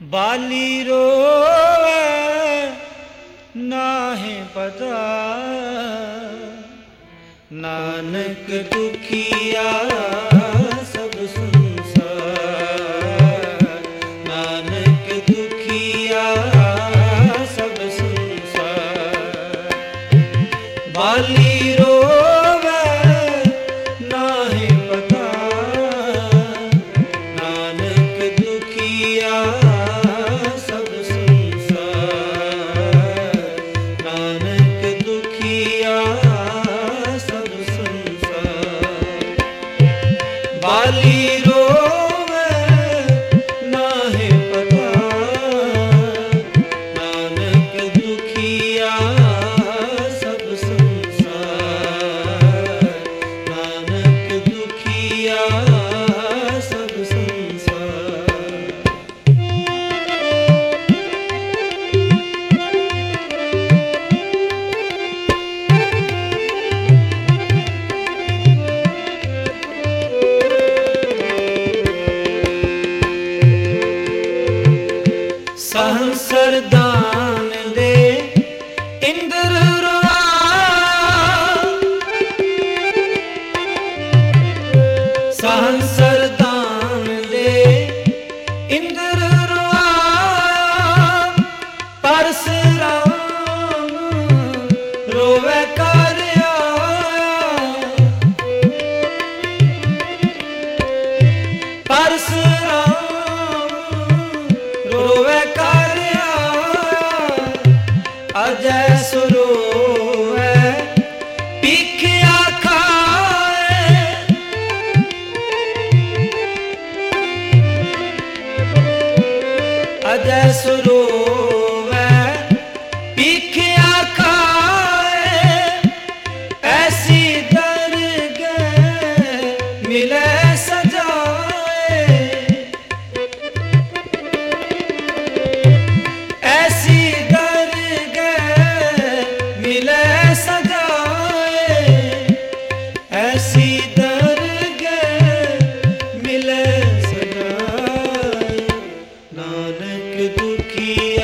बाली रोवे नाहे पता, नानक दुखिया सब संसार। नानक दुखिया सब संसार। बाली रोवे नाहे पता, नानक दुखिया सब संसार। नानक दुखिया सब संसार। बाली रोवे नाहे पता, नानक दुखिया सब संसार। नानक दुखिया सब संसार। सहस्र दान दे इंद्र रोआ, सहस्र दान दे इंद्र रोआ। परशुराम रोवे कर आया, परशुराम रोवे कर आया। अजय सुरोवे पीखिया खाए, अजय सुरोवे पीखिया खाए। ऐसी दरगह मिले सजाए, ऐसी दरगह मिले सजाए। ऐसी दरगह मिले सजाए। नानक दुखिया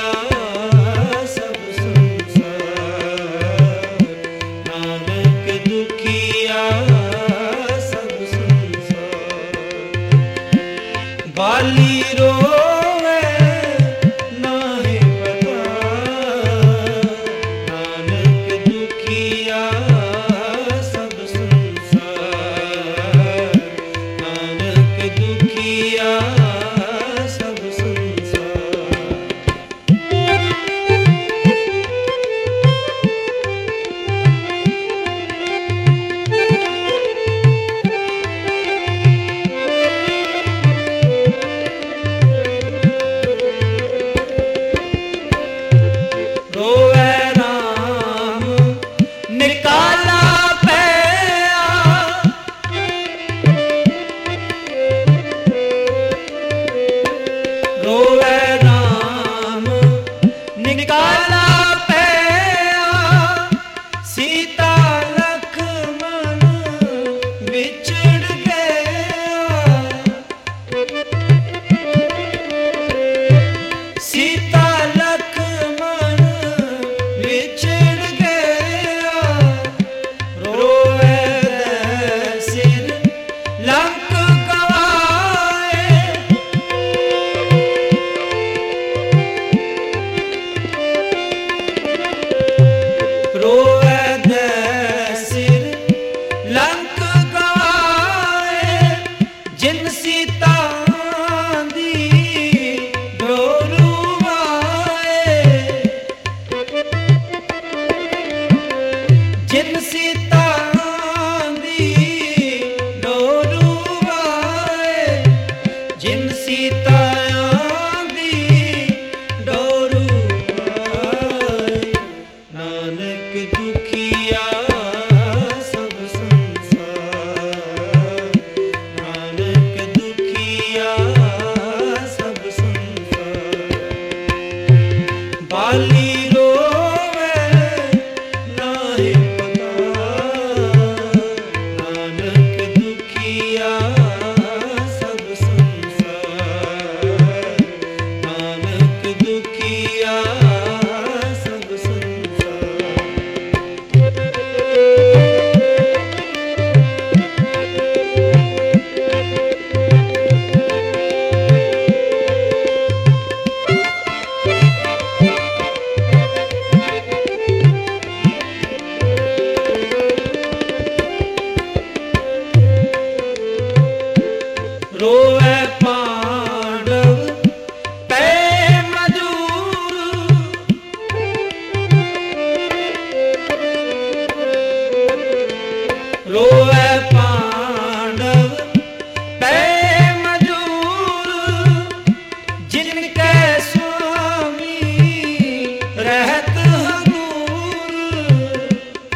जिनके स्वामी रहत हजूर,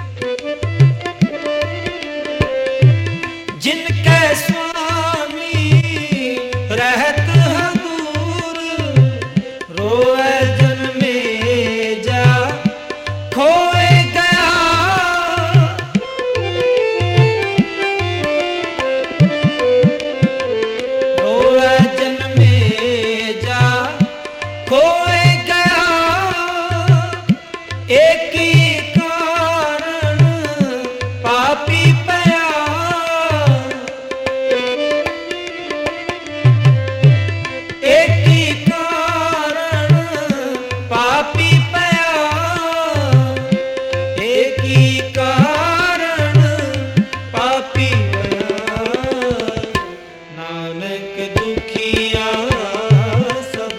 जिनके स्वामी रहत हजूर, रोए जन्मे जा खोए गया, रोए जन्मे जा खोए गया, एक ही कारण पापी पया, एक ही कारण पापी पया, एक ही कारण पापी पया, नानक दुखिया सब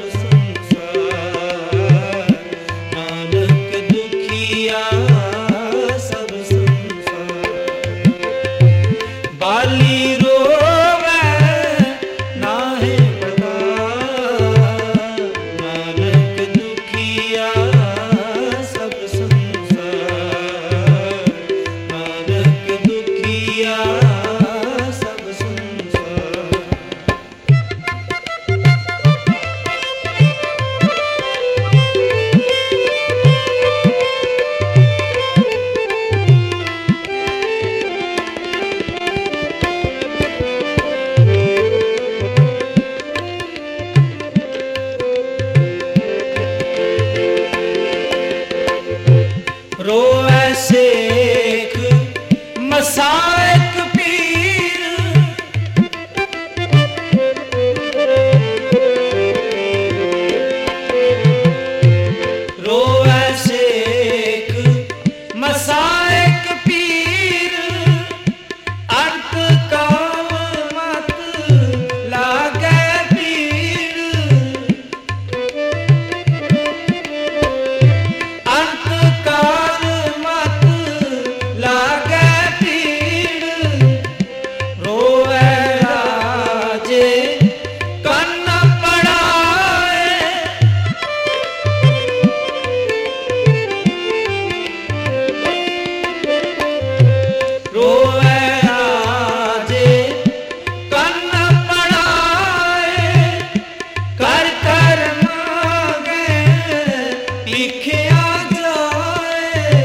संसार, नानक दुखिया सब संसार, बाली रोवे नाहे पता, नानक दुखिया सब संसार, नानक दुखिया सब संसार। रोए शेख मसाइक पीर, रोए शेख मसाइक पीर, अंत काल मत लागे पीर, अंत काल मत लागे पीड़, रोए राजे कन्न पड़ाए, रोए राजे कन्न पड़ाए, कर कर मांगे लिखिया जाए,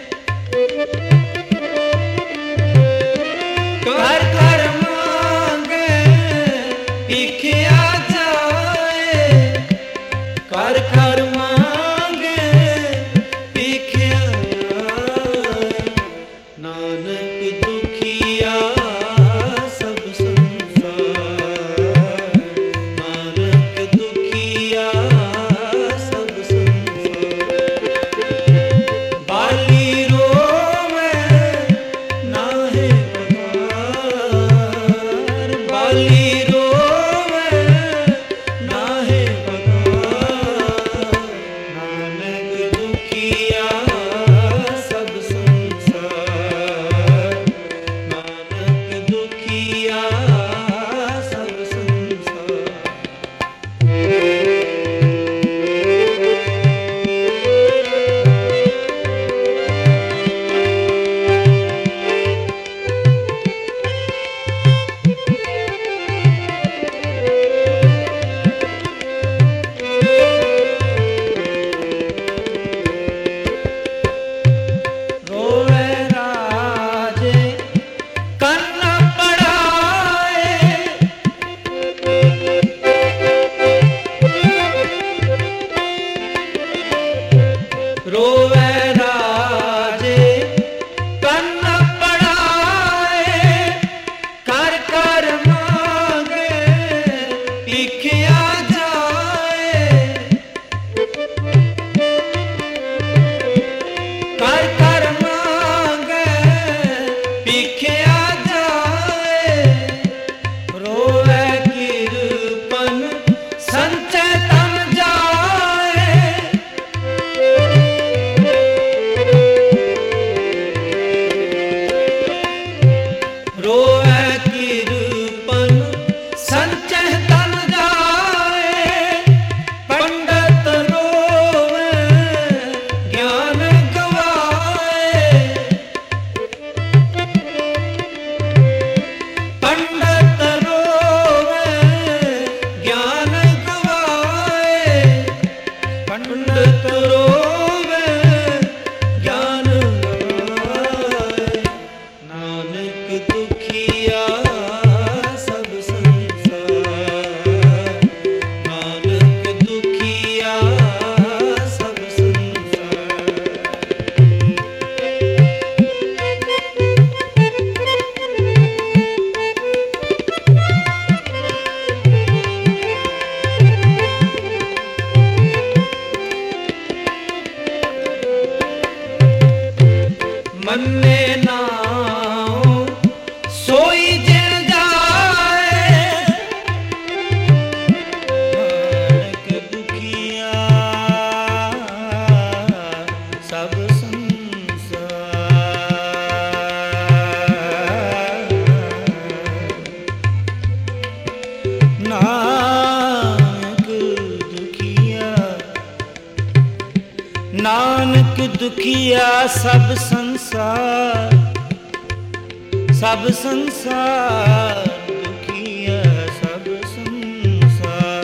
कर कर मांगे लिखिया जाए, कर कर मांगे लिखिया जाए, नानक दुखिया सब संसार, नानक दुखिया सब संसार, बाली रोवे नाहे पगार, बाली रोवे नाहे पगार, नानक दुखिया सब संसार, सब संसार दुखिया सब संसार।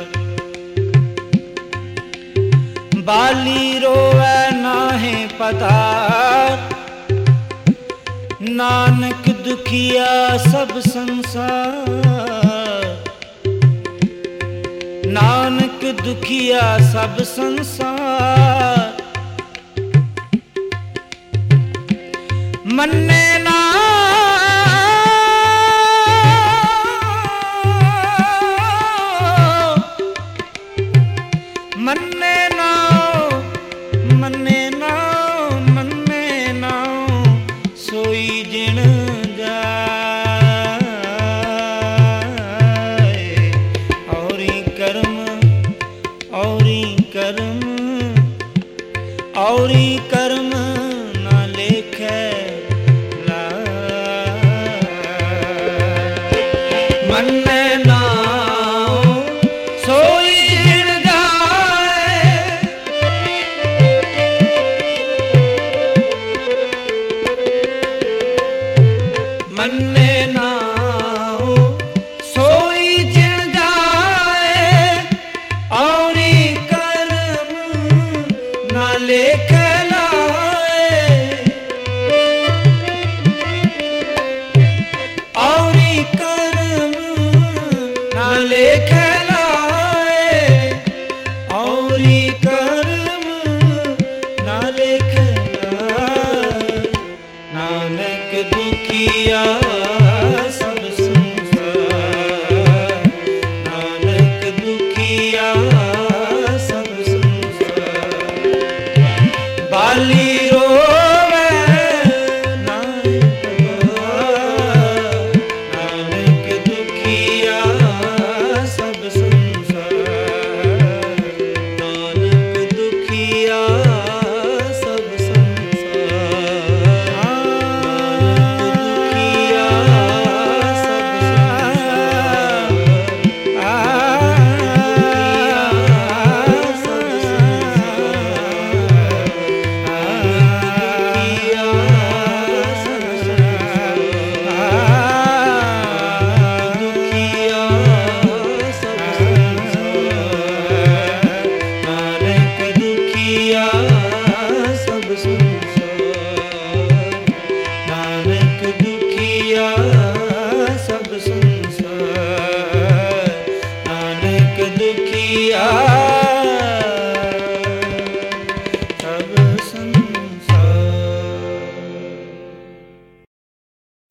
बाली रोवे नाहे पतार, नानक दुखिया सब संसार, नानक दुखिया सब संसार। मन्ने ना मन्ने ना मन्ने ना मन्ने ना सोई जिण जाए। औरी कर्म औरी कर्म औरी कर्म ना लेखे मन्ने ना सोई जिण जाए। मन्ने ना सोई जिण जाए, औरी कर्म ना लेख लाए। औरी कर्म ना लेख लाए, औरी कर्म ना लेख लाए। नानक दुखिया